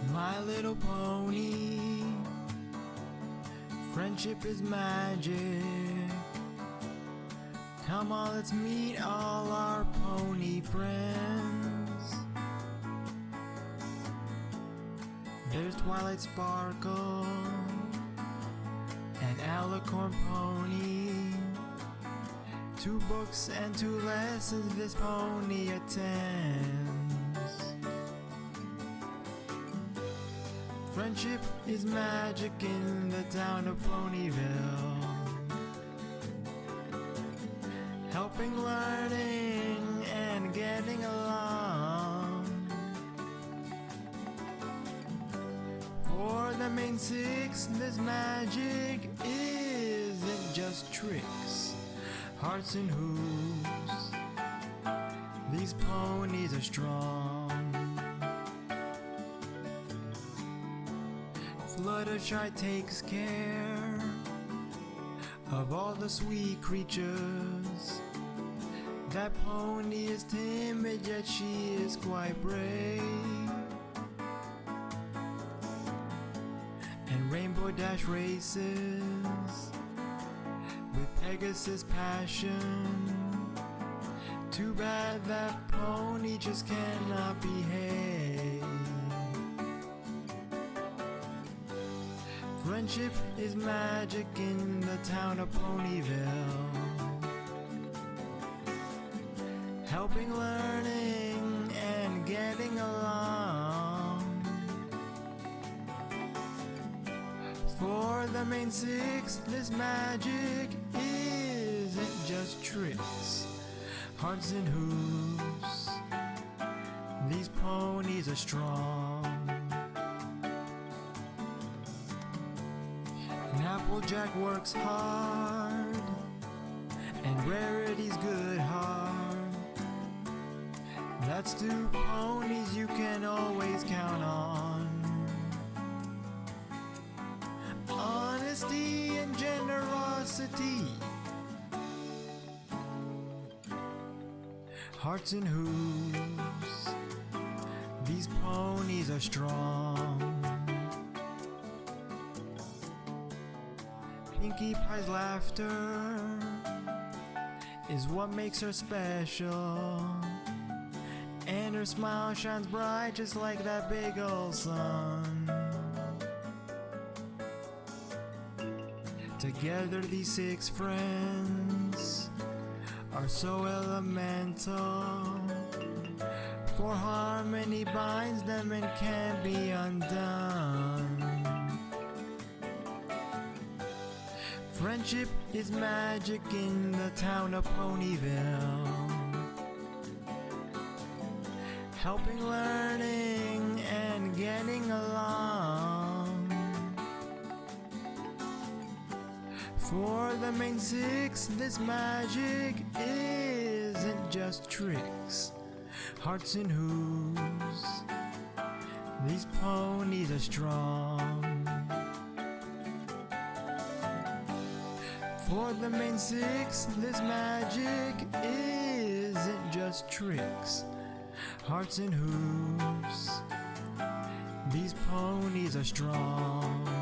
My Little Pony. Friendship is magic. Come on, let's meet all our pony friends. There's Twilight Sparkle and Alicorn Pony. 2 books and 2 lessons this pony attends. Friendship is magic in the town of Ponyville. Helping, learning, and getting along. For the main 6, this magic isn't just tricks, hearts and hooves. These ponies are strong. Fluttershy takes care of all the sweet creatures. That pony is timid, yet she is quite brave. And Rainbow Dash races with Pegasus passion. Too bad that pony just cannot behave. Friendship is magic in the town of Ponyville. Helping, learning, and getting along. For the main 6, this magic isn't just tricks, hearts and hooves. These ponies are strong. Applejack works hard, and Rarity's good heart. That's 2 ponies you can always count on. Honesty and generosity, hearts and hooves. These ponies are strong. Pinkie Pie's laughter is what makes her special. And her smile shines bright just like that big old sun. Together these 6 friends are so elemental. For harmony binds them and can't be undone. Friendship is magic in the town of Ponyville. Helping, learning, and getting along. For the main 6, this magic isn't just tricks, hearts and hooves. These ponies are strong. For the main 6, this magic isn't just tricks, hearts and hooves. These ponies are strong.